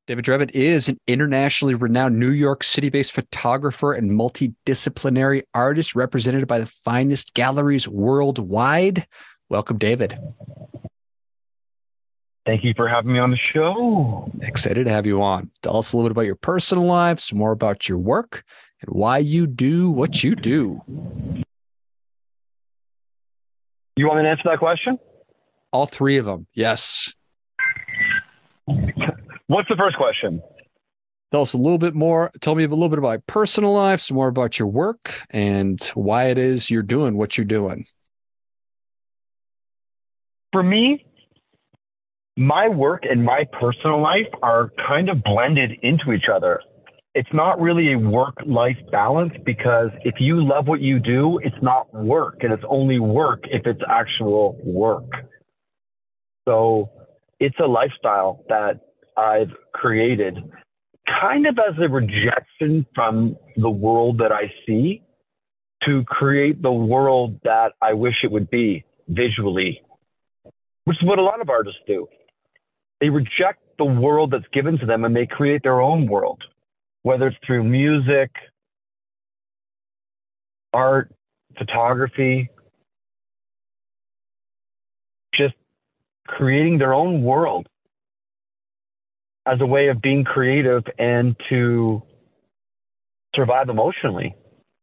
David Drebin is an internationally renowned New York City-based photographer and multidisciplinary artist represented by the finest galleries worldwide. Welcome, David. Thank you for having me on the show. Excited to have you on. Tell us a little bit about your personal life, some more about your work, and why you do what you do. You want me to answer that question? All three of them, yes. What's the first question? Tell us a little bit more. Tell me a little bit about your personal life, some more about your work, and why it is you're doing what you're doing. For me, my work and my personal life are kind of blended into each other. It's not really a work-life balance because if you love what you do, it's not work, and it's only work if it's actual work. So it's a lifestyle that I've created kind of as a rejection from the world that I see to create the world that I wish it would be visually, which is what a lot of artists do. They reject the world that's given to them and they create their own world, whether it's through music, art, photography, just creating their own world as a way of being creative and to survive emotionally.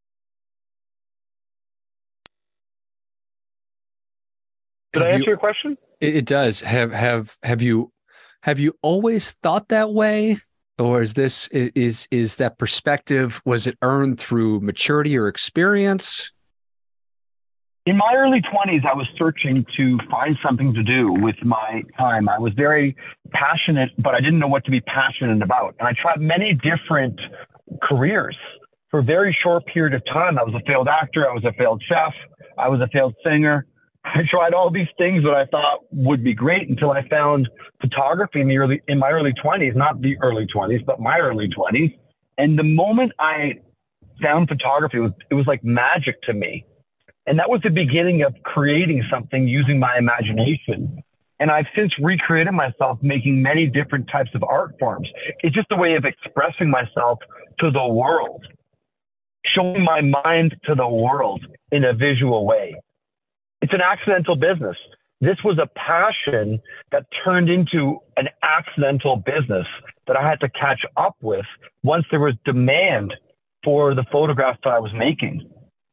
Did I answer your question? It does. Have you always thought that way? Or is that perspective, was it earned through maturity or experience? In my early 20s, I was searching to find something to do with my time. I was very passionate, but I didn't know what to be passionate about. And I tried many different careers for a very short period of time. I was a failed actor. I was a failed chef. I was a failed singer. I tried all these things that I thought would be great until I found photography in my early 20s, not the early 20s, but my early 20s. And the moment I found photography, it was like magic to me. And that was the beginning of creating something using my imagination. And I've since recreated myself making many different types of art forms. It's just a way of expressing myself to the world, showing my mind to the world in a visual way. It's an accidental business. This was a passion that turned into an accidental business that I had to catch up with once there was demand for the photographs that I was making.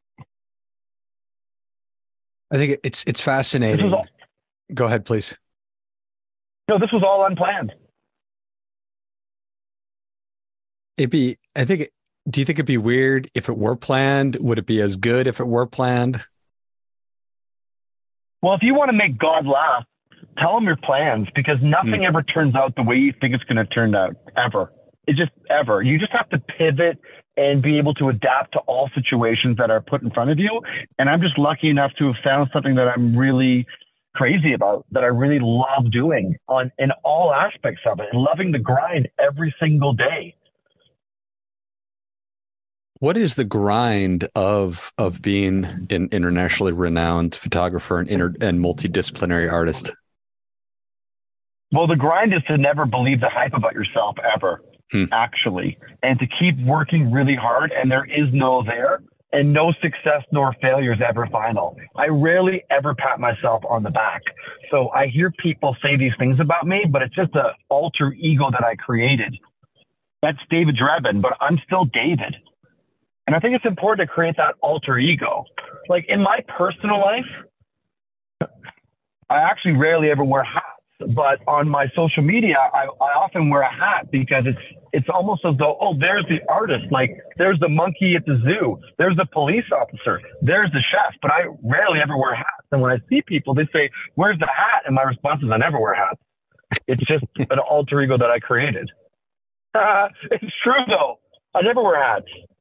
I think it's fascinating. Go ahead, please. No, this was all unplanned. Do you think it'd be weird if it were planned? Would it be as good if it were planned? Well, if you want to make God laugh, tell him your plans, because nothing ever turns out the way you think it's going to turn out, ever. Ever. You just have to pivot and be able to adapt to all situations that are put in front of you. And I'm just lucky enough to have found something that I'm really crazy about, that I really love doing in all aspects of it, and loving the grind every single day. What is the grind of being an internationally renowned photographer and multidisciplinary artist? Well, the grind is to never believe the hype about yourself ever, actually, and to keep working really hard. And there is no there, and no success nor failure is ever final. I rarely ever pat myself on the back. So I hear people say these things about me, but it's just an alter ego that I created. That's David Drebin, but I'm still David. And I think it's important to create that alter ego. Like in my personal life, I actually rarely ever wear hats. But on my social media, I often wear a hat because it's almost as though, oh, there's the artist. Like there's the monkey at the zoo. There's the police officer. There's the chef. But I rarely ever wear hats. And when I see people, they say, where's the hat? And my response is, I never wear hats. It's just an alter ego that I created. It's true, though. I never wear hats.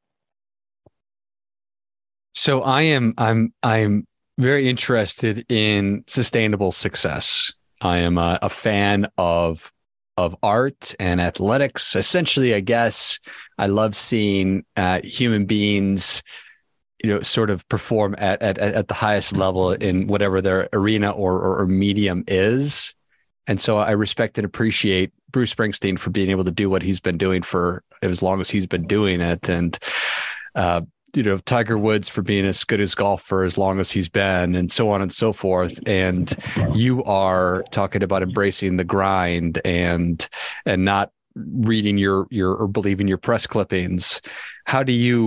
So I'm very interested in sustainable success. I am a fan of art and athletics. Essentially, I guess I love seeing human beings, sort of perform at the highest level in whatever their arena or medium is. And so I respect and appreciate Bruce Springsteen for being able to do what he's been doing for as long as he's been doing it. And, Tiger Woods for being as good as golf for as long as he's been, and so on and so forth. And you are talking about embracing the grind and not reading your or believing your press clippings. How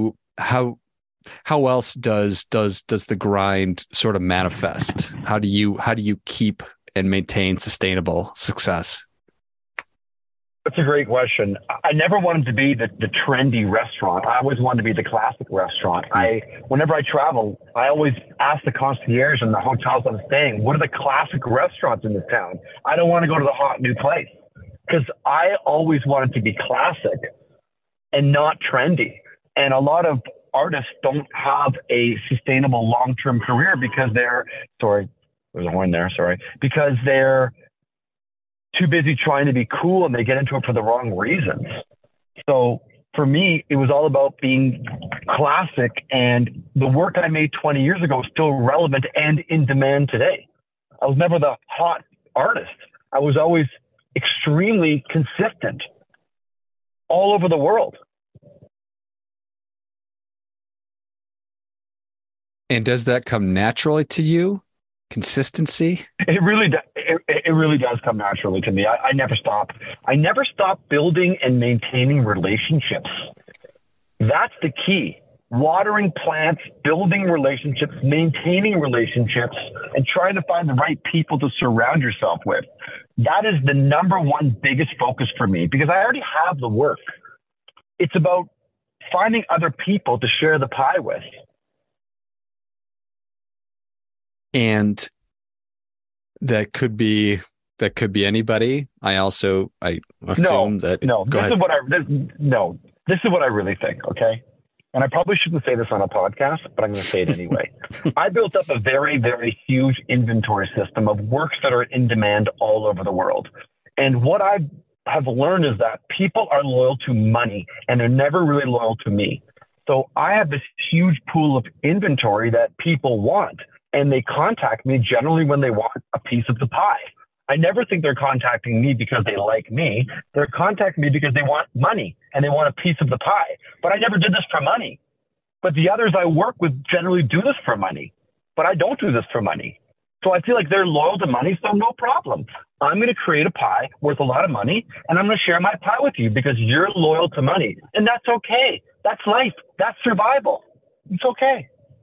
else does the grind sort of manifest? How do you keep and maintain sustainable success? That's a great question. I never wanted to be the trendy restaurant. I always wanted to be the classic restaurant. Whenever I travel, I always ask the concierge in the hotels I'm staying, what are the classic restaurants in this town? I don't want to go to the hot new place, because I always wanted to be classic and not trendy. And a lot of artists don't have a sustainable long-term career because because they're too busy trying to be cool, and they get into it for the wrong reasons. So for me, it was all about being classic, and the work I made 20 years ago is still relevant and in demand today. I was never the hot artist. I was always extremely consistent all over the world. And does that come naturally to you? Consistency? It really does. It really does come naturally to me. I never stop. I never stop building and maintaining relationships. That's the key. Watering plants, building relationships, maintaining relationships, and trying to find the right people to surround yourself with. That is the number one biggest focus for me, because I already have the work. It's about finding other people to share the pie with. And that could be anybody. I assume that. This is what I really think. Okay. And I probably shouldn't say this on a podcast, but I'm going to say it anyway. I built up a very, very huge inventory system of works that are in demand all over the world. And what I have learned is that people are loyal to money, and they're never really loyal to me. So I have this huge pool of inventory that people want, and they contact me generally when they want a piece of the pie. I never think they're contacting me because they like me. They're contacting me because they want money and they want a piece of the pie. But I never did this for money. But the others I work with generally do this for money. But I don't do this for money. So I feel like they're loyal to money, so no problem. I'm going to create a pie worth a lot of money, and I'm going to share my pie with you because you're loyal to money. And that's okay. That's life. That's survival. It's okay.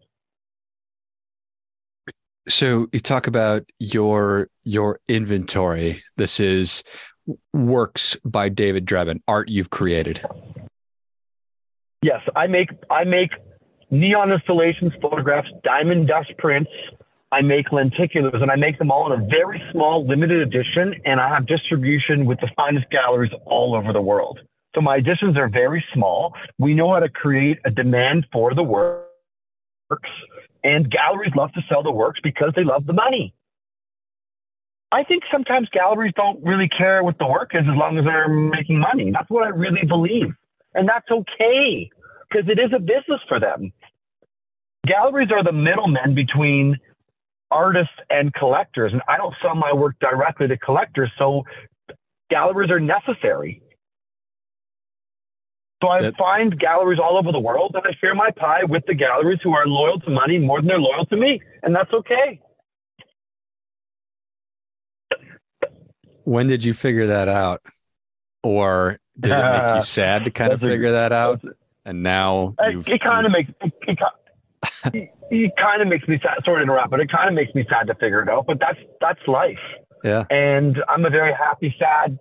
So you talk about your inventory. This is works by David Drebin, art you've created. Yes, I make neon installations, photographs, diamond dust prints. I make lenticulars, and I make them all in a very small, limited edition, and I have distribution with the finest galleries all over the world. So my editions are very small. We know how to create a demand for the works, and galleries love to sell the works because they love the money. I think sometimes galleries don't really care what the work is as long as they're making money. That's what I really believe. And that's okay, because it is a business for them. Galleries are the middlemen between artists and collectors, and I don't sell my work directly to collectors, so galleries are necessary. So I find galleries all over the world, and I share my pie with the galleries who are loyal to money more than they're loyal to me, and that's okay. When did you figure that out? Or did it make you sad to kind of figure that out? And now it kind of makes me sad. Sorry to interrupt, but it kind of makes me sad to figure it out. But that's life. Yeah. And I'm a very happy, sad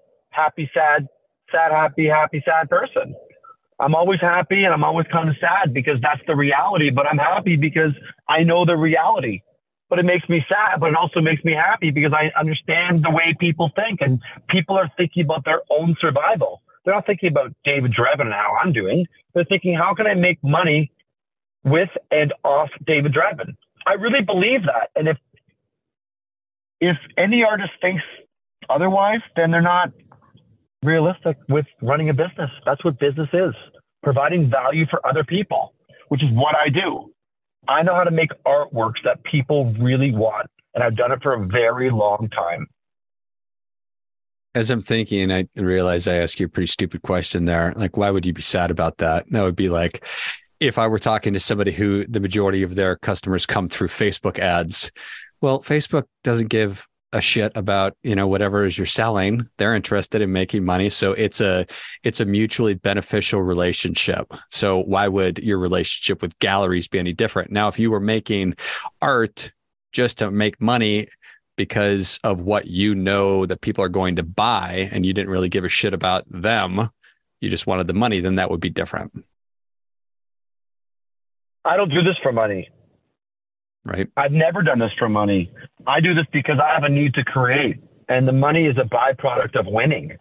person. I'm always happy and I'm always kind of sad because that's the reality. But I'm happy because I know the reality. But it makes me sad, but it also makes me happy because I understand the way people think, and people are thinking about their own survival. They're not thinking about David Drebin and how I'm doing. They're thinking, how can I make money with and off David Drebin? I really believe that. And if any artist thinks otherwise, then they're not realistic with running a business. That's what business is, providing value for other people, which is what I do. I know how to make artworks that people really want, and I've done it for a very long time. As I'm thinking, I realize I asked you a pretty stupid question there. Like, why would you be sad about that? That would be like, if I were talking to somebody who the majority of their customers come through Facebook ads. Well, Facebook doesn't give a shit about, whatever it is you're selling. They're interested in making money. So it's a mutually beneficial relationship. So why would your relationship with galleries be any different? Now, if you were making art just to make money because of what that people are going to buy, and you didn't really give a shit about them, you just wanted the money, then that would be different. I don't do this for money. Right. I've never done this for money. I do this because I have a need to create, and the money is a byproduct of winning.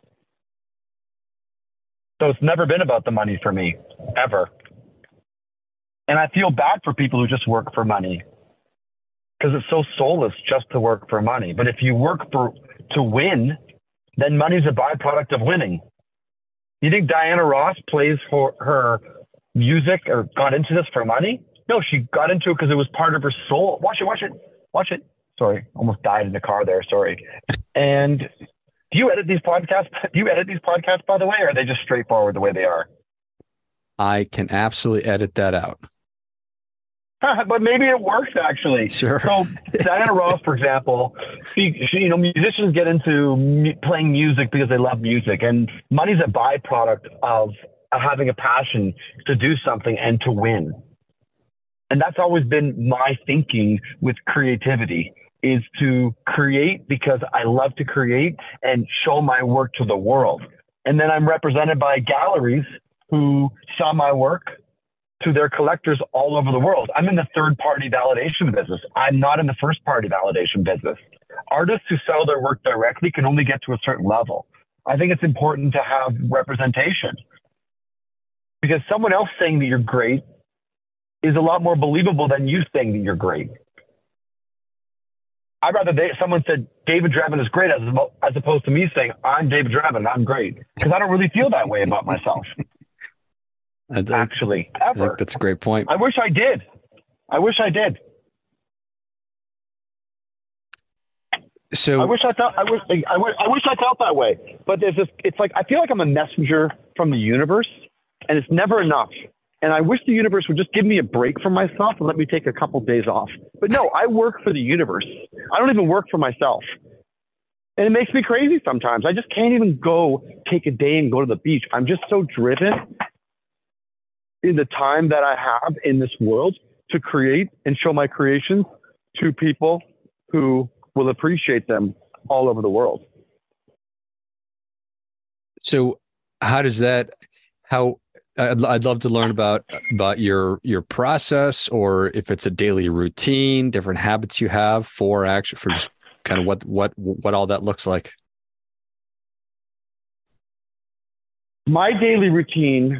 So it's never been about the money for me, ever. And I feel bad for people who just work for money, because it's so soulless just to work for money. But if you work to win, then money's a byproduct of winning. You think Diana Ross plays for her music or got into this for money? No, she got into it because it was part of her soul. Watch it. Sorry, almost died in the car there. Sorry. And do you edit these podcasts? By the way, or are they just straightforward the way they are? I can absolutely edit that out. But maybe it works, actually. Sure. So Diana Ross, for example, musicians get into playing music because they love music, and money's a byproduct of having a passion to do something and to win. And that's always been my thinking with creativity, is to create because I love to create and show my work to the world. And then I'm represented by galleries who sell my work to their collectors all over the world. I'm in the third-party validation business. I'm not in the first-party validation business. Artists who sell their work directly can only get to a certain level. I think it's important to have representation, because someone else saying that you're great is a lot more believable than you saying that you're great. I'd rather someone said David Drebin is great as opposed to me saying I'm David Drebin and I'm great, because I don't really feel that way about myself. Actually, ever. I think that's a great point. I wish I did. So I wish I felt that way. But there's this. It's like I feel like I'm a messenger from the universe, and it's never enough. And I wish the universe would just give me a break from myself and let me take a couple days off. But no, I work for the universe. I don't even work for myself. And it makes me crazy sometimes. I just can't even go take a day and go to the beach. I'm just so driven in the time that I have in this world to create and show my creations to people who will appreciate them all over the world. So I'd love to learn about your process, or if it's a daily routine, different habits you have for just kind of what all that looks like. My daily routine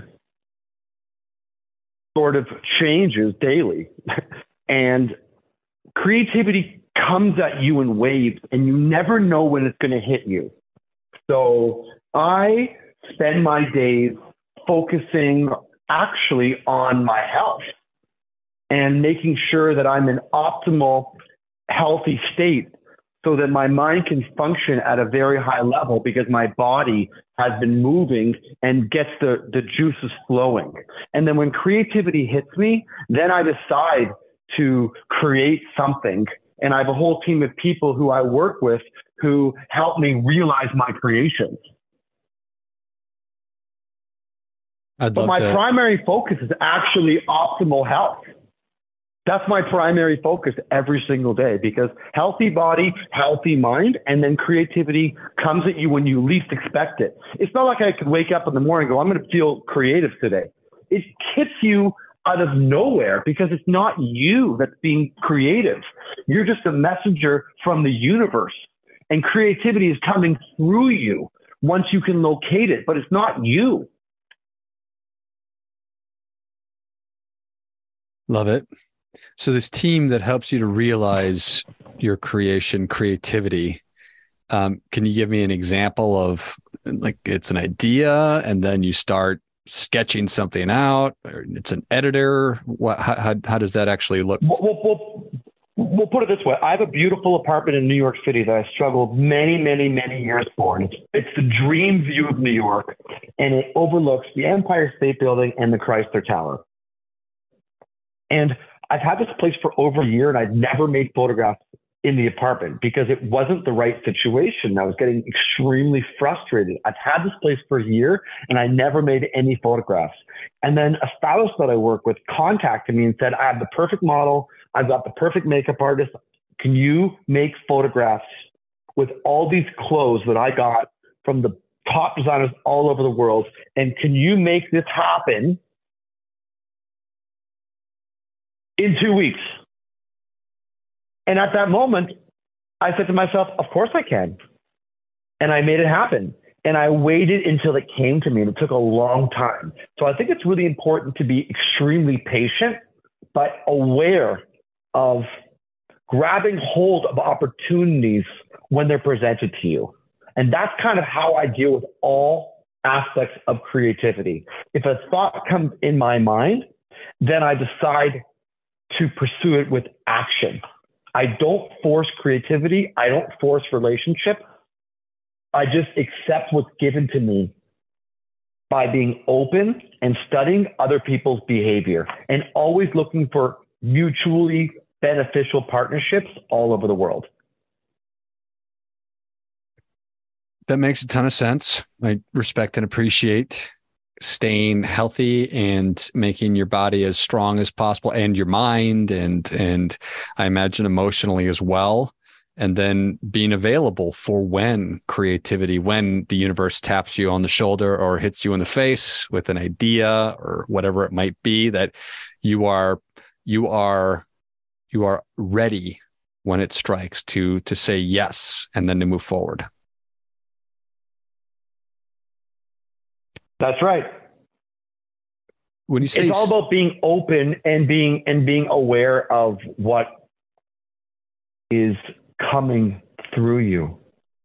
sort of changes daily, and creativity comes at you in waves, and you never know when it's going to hit you. So I spend my days focusing actually on my health and making sure that I'm in optimal, healthy state so that my mind can function at a very high level, because my body has been moving and gets the juices flowing. And then when creativity hits me, then I decide to create something. And I have a whole team of people who I work with who help me realize my creations. But my primary focus is actually optimal health. That's my primary focus every single day, because healthy body, healthy mind, and then creativity comes at you when you least expect it. It's not like I could wake up in the morning and go, I'm going to feel creative today. It hits you out of nowhere, because it's not you that's being creative. You're just a messenger from the universe, and creativity is coming through you once you can locate it, but it's not you. Love it. So this team that helps you to realize your creativity, can you give me an example of, like, it's an idea and then you start sketching something out, or it's an editor? How does that actually look? Well, we'll put it this way. I have a beautiful apartment in New York City that I struggled many, many, many years for. And it's the dream view of New York, and it overlooks the Empire State Building and the Chrysler Tower. And I've had this place for over a year, and I've never made photographs in the apartment because it wasn't the right situation. I was getting extremely frustrated. I've had this place for a year, and I never made any photographs. And then a stylist that I work with contacted me and said, I have the perfect model. I've got the perfect makeup artist. Can you make photographs with all these clothes that I got from the top designers all over the world? And can you make this happen in 2 weeks? And at that moment, I said to myself, of course I can. And I made it happen. And I waited until it came to me, and it took a long time. So I think it's really important to be extremely patient, but aware of grabbing hold of opportunities when they're presented to you. And that's kind of how I deal with all aspects of creativity. If a thought comes in my mind, then I decide to pursue it with action. I don't force creativity. I don't force relationship. I just accept what's given to me by being open and studying other people's behavior and always looking for mutually beneficial partnerships all over the world. That makes a ton of sense. I respect and appreciate staying healthy and making your body as strong as possible, and your mind, and I imagine emotionally as well. And then being available for when the universe taps you on the shoulder or hits you in the face with an idea or whatever it might be, that you are ready when it strikes to say yes and then to move forward. That's right. When you say it's all about being open and being aware of what is coming through you.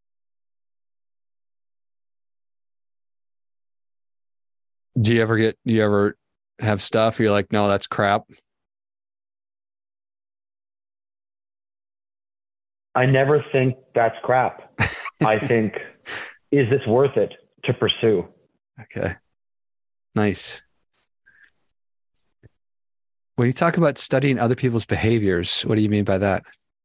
Do you ever have stuff you're like, no, that's crap? I never think that's crap. I think, is this worth it to pursue? Okay. Nice. When you talk about studying other people's behaviors, what do you mean by that?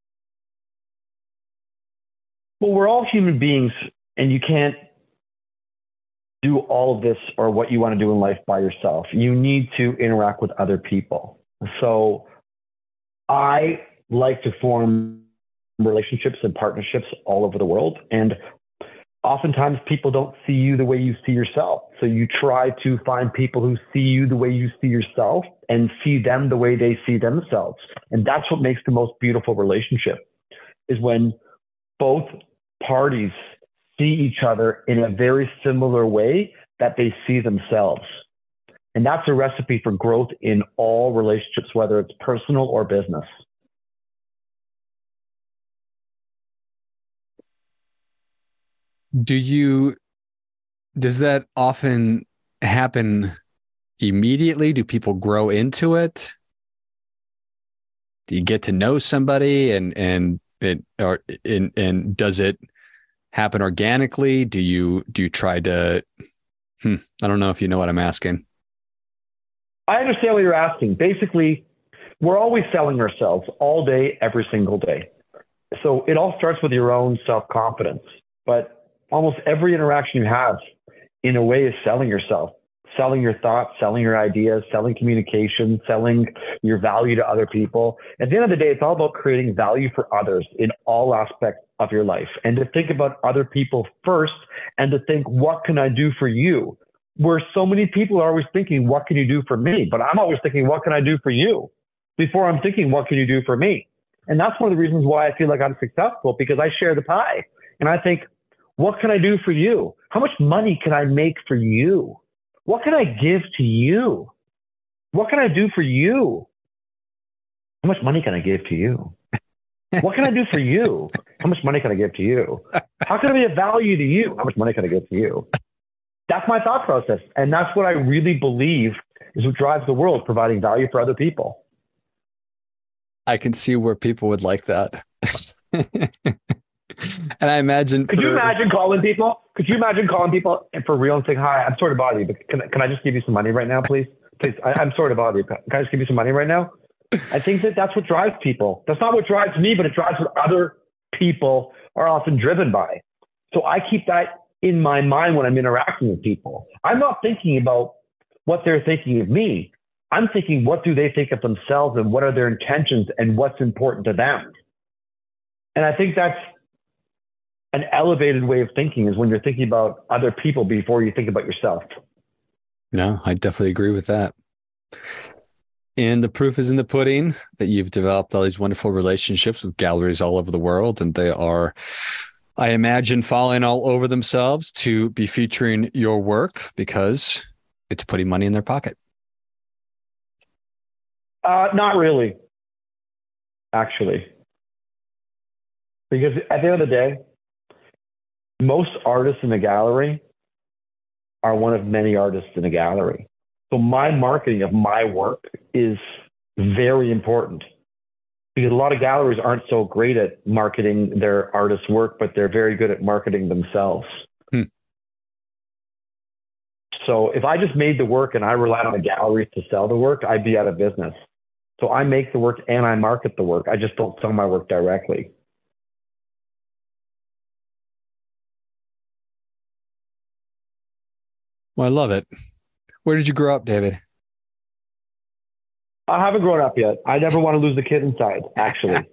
Well, we're all human beings, and you can't do all of this or what you want to do in life by yourself. You need to interact with other people. So I like to form relationships and partnerships all over the world. And oftentimes people don't see you the way you see yourself. So you try to find people who see you the way you see yourself and see them the way they see themselves. And that's what makes the most beautiful relationship, is when both parties see each other in a very similar way that they see themselves. And that's a recipe for growth in all relationships, whether it's personal or business. Does that often happen immediately? Do people grow into it? Do you get to know somebody and does it happen organically? Do you try to, I don't know if you know what I'm asking. I understand what you're asking. Basically, we're always selling ourselves all day, every single day. So it all starts with your own self-confidence, but almost every interaction you have in a way is selling yourself, selling your thoughts, selling your ideas, selling communication, selling your value to other people. At the end of the day, it's all about creating value for others in all aspects of your life, and to think about other people first, and to think, what can I do for you? Where so many people are always thinking, what can you do for me? But I'm always thinking, what can I do for you? Before I'm thinking, what can you do for me? And that's one of the reasons why I feel like I'm successful, because I share the pie. And I think, what can I do for you? How much money can I make for you? What can I give to you? What can I do for you? How much money can I give to you? What can I do for you? How much money can I give to you? How can I be of value to you? How much money can I give to you? That's my thought process. And that's what I really believe is what drives the world, providing value for other people. I can see where people would like that. And I imagine. Could you imagine calling people? Could you imagine calling people for real and saying, "Hi, I'm sort of bothering you, but can I just give you some money right now, please? Please, I'm sort of bothering you. Can I just give you some money right now?" I think that's what drives people. That's not what drives me, but it drives what other people are often driven by. So I keep that in my mind when I'm interacting with people. I'm not thinking about what they're thinking of me. I'm thinking, what do they think of themselves and what are their intentions and what's important to them? And I think that's an elevated way of thinking, is when you're thinking about other people before you think about yourself. No, I definitely agree with that. And the proof is in the pudding that you've developed all these wonderful relationships with galleries all over the world. And they are, I imagine, falling all over themselves to be featuring your work because it's putting money in their pocket. Not really, actually. Because at the end of the day, most artists in a gallery are one of many artists in a gallery. So my marketing of my work is very important, because a lot of galleries aren't so great at marketing their artist's work, but they're very good at marketing themselves. So if I just made the work and I relied on a gallery to sell the work, I'd be out of business. So I make the work and I market the work. I just don't sell my work directly. Well, I love it. Where did you grow up, David? I haven't grown up yet. I never want to lose the kid inside, actually.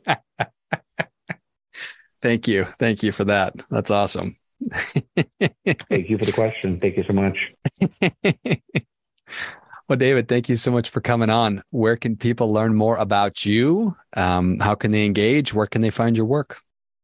Thank you. Thank you for that. That's awesome. Thank you for the question. Thank you so much. Well, David, thank you so much for coming on. Where can people learn more about you? How can they engage? Where can they find your work?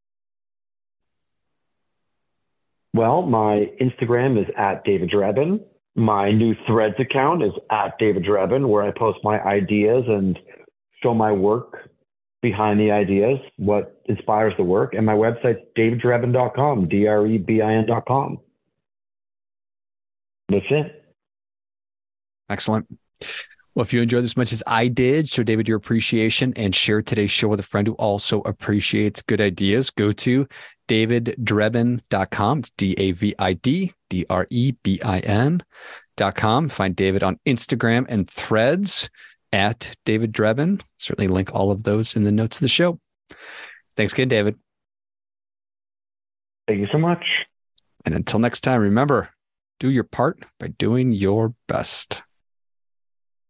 Well, my Instagram is @DavidDrebin. My new Threads account is @DavidDrebin, where I post my ideas and show my work behind the ideas, what inspires the work. And my website's daviddrebin.com, DREBIN.com. That's it. Excellent. Well, if you enjoyed this as much as I did, show David your appreciation and share today's show with a friend who also appreciates good ideas. Go to daviddrebin.com. It's DAVIDDREBIN.com. Find David on Instagram and Threads @DavidDrebin. Certainly link all of those in the notes of the show. Thanks again, David. Thank you so much. And until next time, remember, do your part by doing your best.